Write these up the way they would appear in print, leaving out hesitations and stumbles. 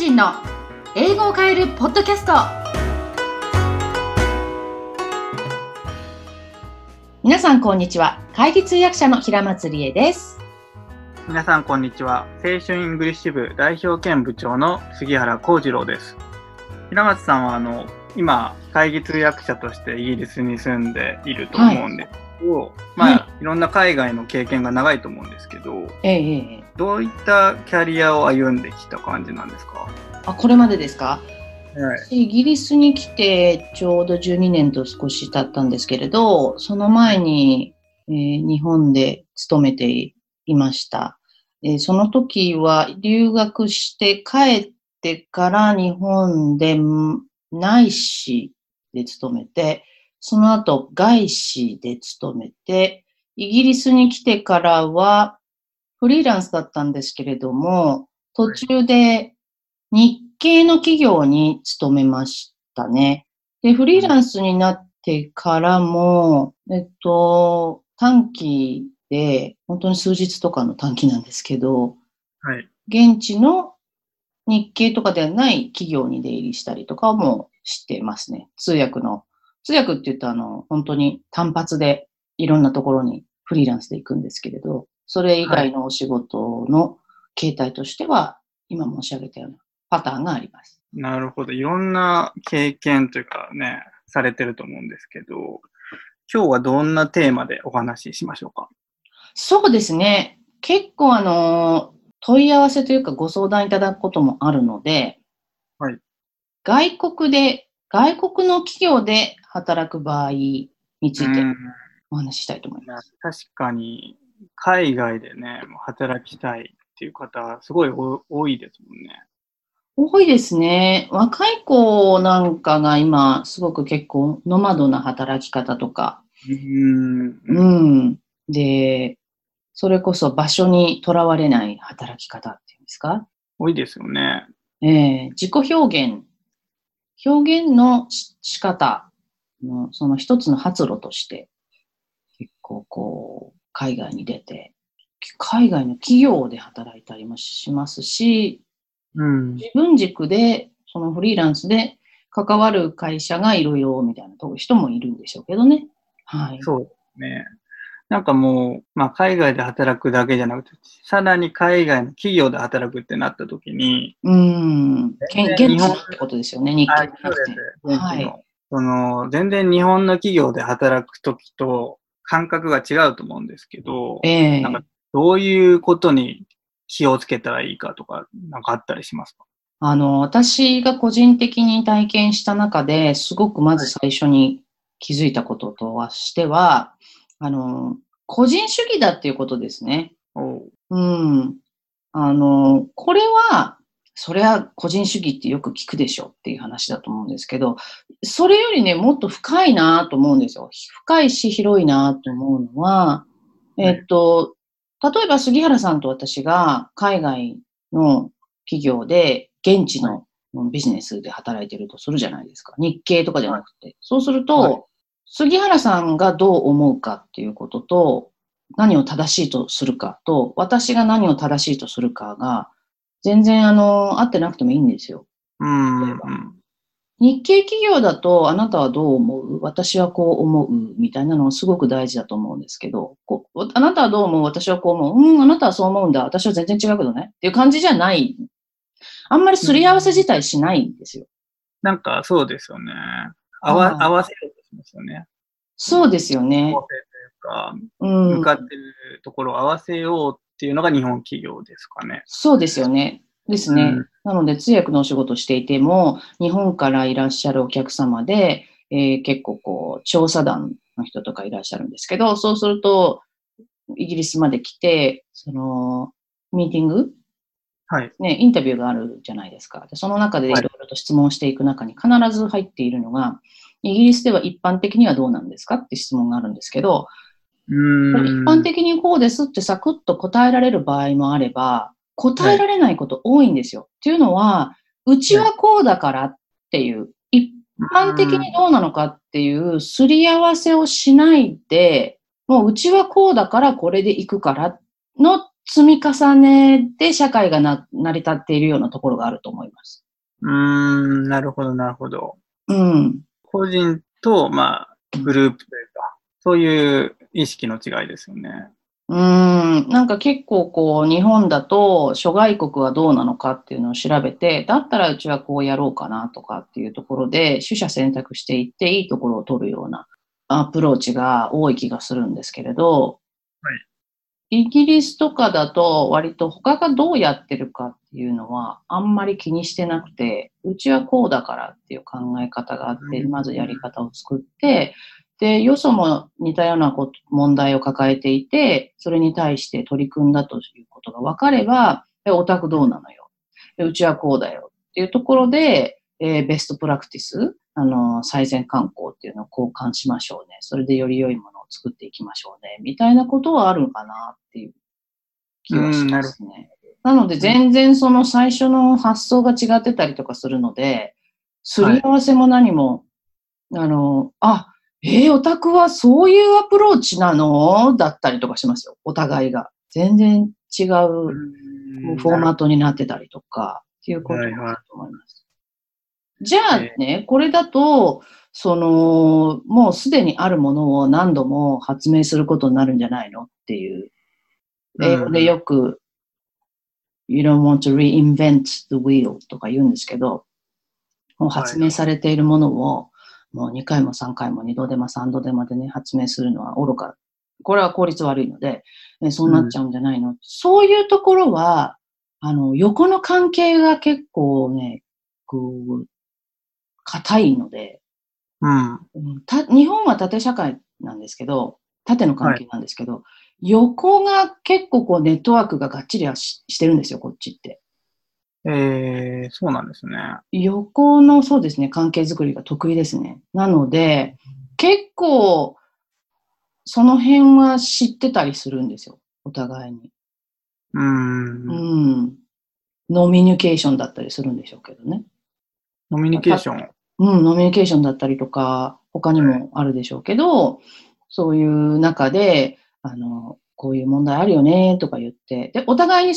人の英語を変えるポッドキャスト。皆さんこんにちは。会議通訳者の平松理恵です。 皆さんこんにちは。青春イングリッシュ部代表兼部長の杉原幸次郎です。平松さんは今会議通訳者としてイギリスに住んでいると思うんですけど、いろんな海外の経験が長いと思うんですけど、どういったキャリアを歩んできた感じなんですか？ これまでですか？ はい、 イギリスに来てちょうど12年と少し経ったんですけれど、その前に、日本で勤めていました。その時は留学して帰ってから日本で内資で勤めて、その後外資で勤めて、イギリスに来てからはフリーランスだったんですけれども、途中で日系の企業に勤めましたね。で、フリーランスになってからも、短期で、本当に数日とかの短期なんですけど、 はい、 現地の日系とかではない企業に出入りしたりとかもしてますね。通訳って言うと本当に単発でいろんなところにフリーランスで行くんですけれど、それ以外のお仕事の形態としては、今申し上げたようなパターンがあります。 なるほど。いろんな経験というかね、されてると思うんですけど、今日はどんなテーマでお話ししましょうか？ そうですね。結構問い合わせというかご相談いただくこともあるので、 はい。 外国の企業で働く場合についてお話ししたいと思います。 確かに、海外でね、働きたいっていう方、すごい多いですもんね。 多いですね。若い子なんかが今、すごく結構ノマドな働き方とか、で、それこそ場所にとらわれない働き方っていうんですか？ 多いですよね。 自己表現の仕方の、その一つの発露として、結構海外に出て、海外の企業で働いたりもしますし、自分軸で、そのフリーランスで関わる会社がいろいろみたいな人もいるんでしょうけどね。はい。 そうですね。なんかもう、海外で働くだけじゃなくて、さらに海外の企業で働くってなった時に、 現全然日本、 地のってことですよね、日系じゃなくて。 そうです。現地はい。 の。全然日本の企業で働く時と感覚が違うと思うんですけど、なんかどういうことに気をつけたらいいかとか、なんかあったりしますか？ 私が個人的に体験した中ですごくまず最初に気づいたこととしては、個人主義だっていうことですね。これは、それは個人主義ってよく聞くでしょっていう話だと思うんですけど、それよりね、もっと深いなと思うんですよ。深いし広いなと思うのは、例えば杉原さんと私が海外の企業で現地のビジネスで働いてるとするじゃないですか。日系とかじゃなくて。そうすると、杉原さんがどう思うかっていうことと、何を正しいとするかと、私が何を正しいとするかが、全然合ってなくてもいいんですよ。日系企業だと、あなたはどう思う？私はこう思うみたいなのがすごく大事だと思うんですけど、あなたはどう思う？私はこう思う。あなたはそう思うんだ。私は全然違うけどね。っていう感じじゃない。あんまりすり合わせ自体しないんですよ。 なんかそうですよね。合わせようとしますよね。 そうですよね。 方正というか、向かってるところを合わせようっていうのが日本企業ですかね。 そうですよね。ですね。なので通訳のお仕事をしていても、日本からいらっしゃるお客様で、結構調査団の人とかいらっしゃるんですけど、そうすると、イギリスまで来て、ミーティングインタビューがあるじゃないですか。でその中でいろいろと質問していく中に必ず入っているのが、イギリスでは一般的にはどうなんですかって質問があるんですけど、一般的にこうですってサクッと答えられる場合もあれば、答えられないこと多いんですよ。っていうのは、うちはこうだからっていう、一般的にどうなのかっていうすり合わせをしないで、もううちはこうだからこれでいくからの積み重ねで社会が成り立っているようなところがあると思います。 なるほど、なるほど。 うん。 個人と、グループというか、そういう意識の違いですよね。 なんか結構こう、日本だと諸外国はどうなのかっていうのを調べて、だったらうちはこうやろうかなとかっていうところで、取捨選択していっていいところを取るようなアプローチが多い気がするんですけれど、 はい。 イギリスとかだと割と他がどうやってるかっていうのはあんまり気にしてなくて、うちはこうだからっていう考え方があって、まずやり方を作って、で、よそも似たような問題を抱えていて、それに対して取り組んだということが分かれば、オタクどうなのよ。うちはこうだよっていうところで、ベストプラクティス、最善慣行っていうのを交換しましょうね。それでより良いものを作っていきましょうね。みたいなことはあるのかなっていう気はしますね。なので全然その最初の発想が違ってたりとかするので、すり合わせも何も、オタクはそういうアプローチなのだったりとかしますよ。お互いが。全然違うフォーマットになってたりとか、っていうことだと思います。じゃあね、これだと、もうすでにあるものを何度も発明することになるんじゃないのっていう。英語でよく、You don't want to reinvent the wheel とか言うんですけど、もう発明されているものを、もう2回も3回も2度でも3度でもでね、発明するのは愚か。これは効率悪いので、そうなっちゃうんじゃないの。そういうところは、横の関係が結構ね、硬いので、日本は縦社会なんですけど、縦の関係なんですけど、横が結構こうネットワークががっちりしてるんですよ、こっちって。 そうなんですね。 横のそうですね、関係づくりが得意ですね。なので、結構、その辺は知ってたりするんですよ、お互いに。ノミニケーションだったりするんでしょうけどね。 ノミニケーションノミニケーションだったりとか、他にもあるでしょうけど、そういう中で、こういう問題あるよね、とか言って、で、お互いに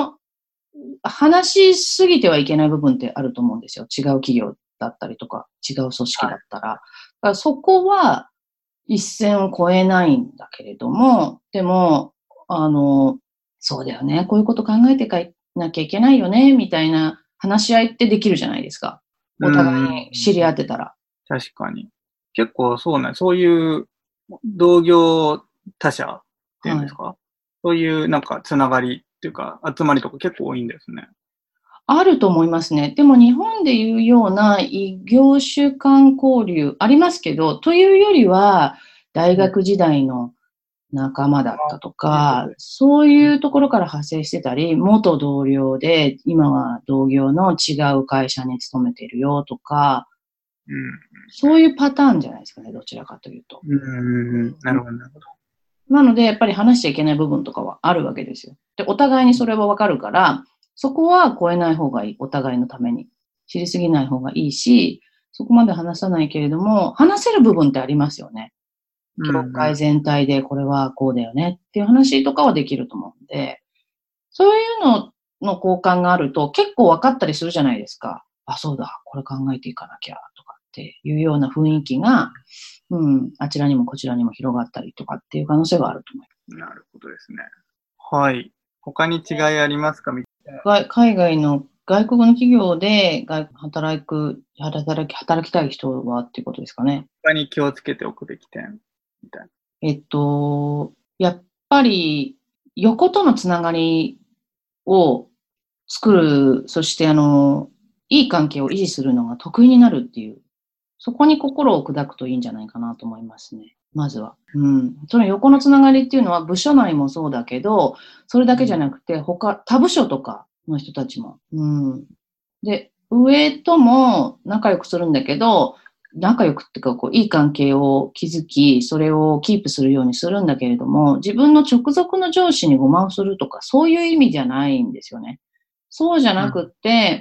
話しすぎてはいけない部分ってあると思うんですよ。違う企業だったりとか、違う組織だったら。だからそこは一線を越えないんだけれども、でも、そうだよね、こういうこと考えていかなきゃいけないよね、みたいな話し合いってできるじゃないですか。お互いに知り合ってたら。 確かに。結構そういう同業他社っていうんですか、そういうなんかつながりっていうか集まりとか結構多いんですね。 あると思いますね。でも日本でいうような異業種間交流ありますけど、というよりは大学時代の仲間だったとか、そういうところから派生してたり、元同僚で今は同業の違う会社に勤めているよとか、そういうパターンじゃないですかね、どちらかというと。 なるほど、なるほど。 なので、やっぱり話しちゃいけない部分とかはあるわけですよ。で、お互いにそれはわかるから、そこは超えない方がいい。お互いのために。知りすぎない方がいいし、そこまで話さないけれども、話せる部分ってありますよね。業界全体でこれはこうだよねっていう話とかはできると思うんで、そういうのの交換があると結構分かったりするじゃないですか。あ、そうだ、これ考えていかなきゃとかっていうような雰囲気が、あちらにもこちらにも広がったりとかっていう可能性があると思います。 なるほどですね。はい。他に違いありますか？ 海外の外国の企業で働きたい人はっていうことですかね。 他に気をつけておくべき点みたいな。やっぱり横とのつながりを作る、そしていい関係を維持するのが得意になるっていう、そこに心を砕くといいんじゃないかなと思いますね。まずは。その横のつながりっていうのは部署内もそうだけど、それだけじゃなくて他部署とかの人たちも。で、上とも仲良くするんだけど、仲良くっていうか、いい関係を築き、それをキープするようにするんだけれども、自分の直属の上司にごまをするとか、そういう意味じゃないんですよね。そうじゃなくって、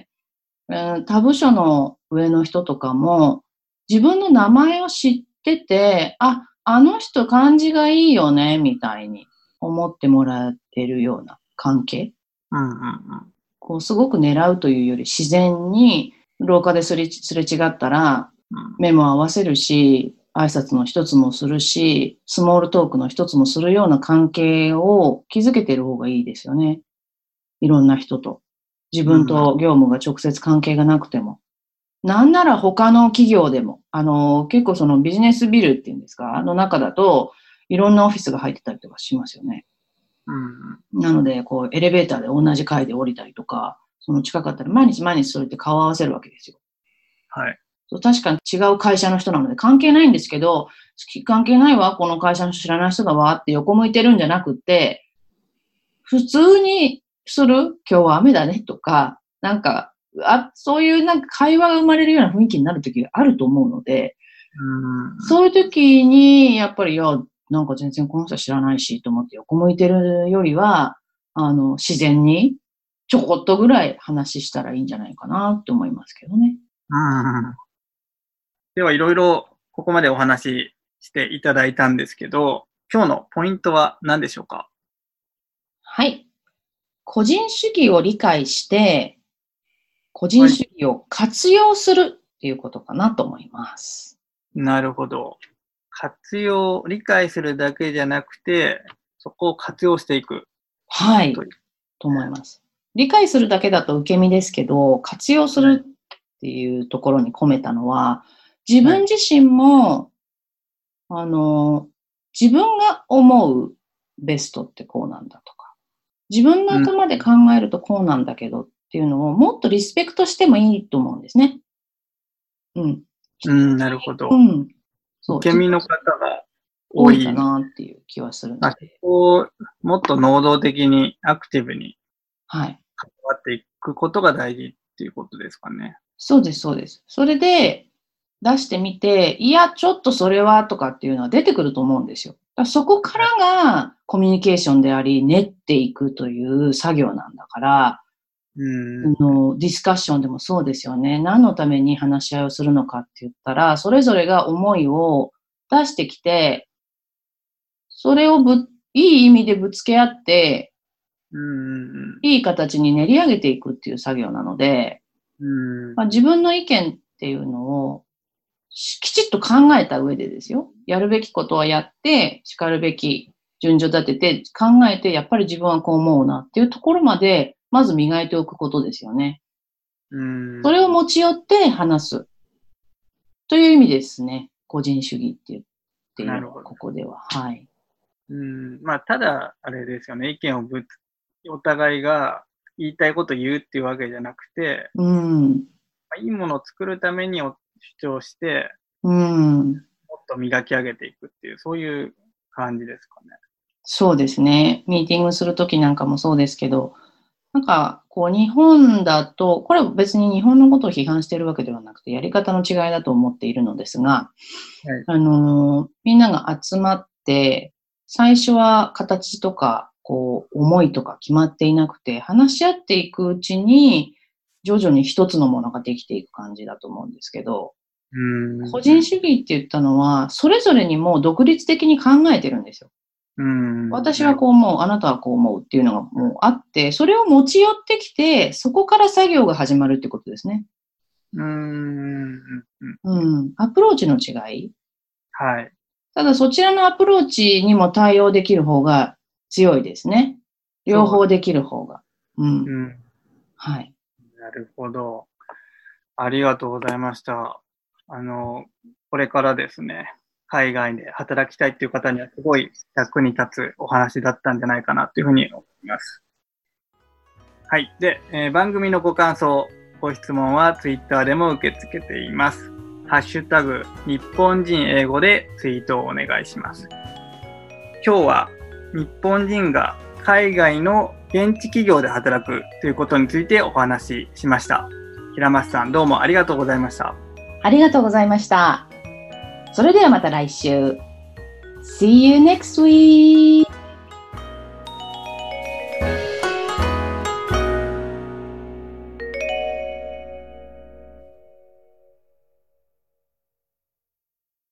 他部署の上の人とかも、自分の名前を知ってて、あの人感じがいいよね、みたいに思ってもらってるような関係。 うんうんうん。 こうすごく狙うというより自然に廊下ですれ違ったら目も合わせるし、挨拶の一つもするし、スモールトークの一つもするような関係を築けている方がいいですよね。いろんな人と。自分と業務が直接関係がなくても。なんなら他の企業でも、結構そのビジネスビルっていうんですか、中だといろんなオフィスが入ってたりとかしますよね。なので、こう、エレベーターで同じ階で降りたりとか、その近かったら毎日それって顔を合わせるわけですよ。 はい。 確かに違う会社の人なので関係ないんですけど、関係ないわ、この会社の人知らない人だわって横向いてるんじゃなくて、普通にする今日は雨だねとか、なんか、そういうなんか会話が生まれるような雰囲気になる時があると思うので、そういう時に、やっぱり、なんか全然この人知らないしと思って横向いてるよりは、自然にちょこっとぐらい話したらいいんじゃないかなって思いますけどね。 では、いろいろここまでお話ししていただいたんですけど、今日のポイントは何でしょうか？ はい。個人主義を理解して、個人主義を活用するっていうことかなと思います。 なるほど。理解するだけじゃなくて、そこを活用していく。 はい。と思います。理解するだけだと受け身ですけど、活用するっていうところに込めたのは、自分自身も、自分が思うベストってこうなんだとか、自分の頭で考えるとこうなんだけどっていうのをもっとリスペクトしてもいいと思うんですね。 なるほど。 そう。 受け身の方が多いかなっていう気はするので。 もっと能動的にアクティブに関わっていくことが大事っていうことですかね。 そうです、そうです。それで出してみて、いや、ちょっとそれはとかっていうのは出てくると思うんですよ。そこからがコミュニケーションであり、練っていくという作業なんだから、ディスカッションでもそうですよね。何のために話し合いをするのかって言ったら、それぞれが思いを出してきて、それをいい意味でぶつけ合って、いい形に練り上げていくっていう作業なので、自分の意見っていうのをきちっと考えた上でですよ。やるべきことはやって、叱るべき順序立てて考えて、やっぱり自分はこう思うなっていうところまで、まず磨いておくことですよね。それを持ち寄って話す。という意味ですね。個人主義っていうのは、ここでは。はい。 ただ、あれですよね。意見をお互いが言いたいことを言うっていうわけじゃなくて、いいものを作るために主張して、もっと磨き上げていくっていう、そういう感じですかね。 そうですね。ミーティングするときなんかもそうですけど、なんか、日本だと、これは別に日本のことを批判しているわけではなくて、やり方の違いだと思っているのですが、みんなが集まって、最初は形とか、思いとか決まっていなくて、話し合っていくうちに、徐々に一つのものができていく感じだと思うんですけど、個人主義って言ったのは、それぞれにもう独立的に考えてるんですよ。私はこう思う、あなたはこう思うっていうのがもうあって、それを持ち寄ってきて、そこから作業が始まるってことですね。アプローチの違い。 はい。 ただそちらのアプローチにも対応できる方が強いですね。両方できる方が。はい。 なるほど。ありがとうございました。これからですね、海外で働きたいっていう方にはすごい役に立つお話だったんじゃないかなというふうに思います。はい。で、番組のご感想、ご質問はツイッターでも受け付けています。ハッシュタグ日本人英語でツイートをお願いします。今日は日本人が海外の現地企業で働くということについてお話ししました。平松さん、どうもありがとうございました。 ありがとうございました。それではまた来週。See you next week!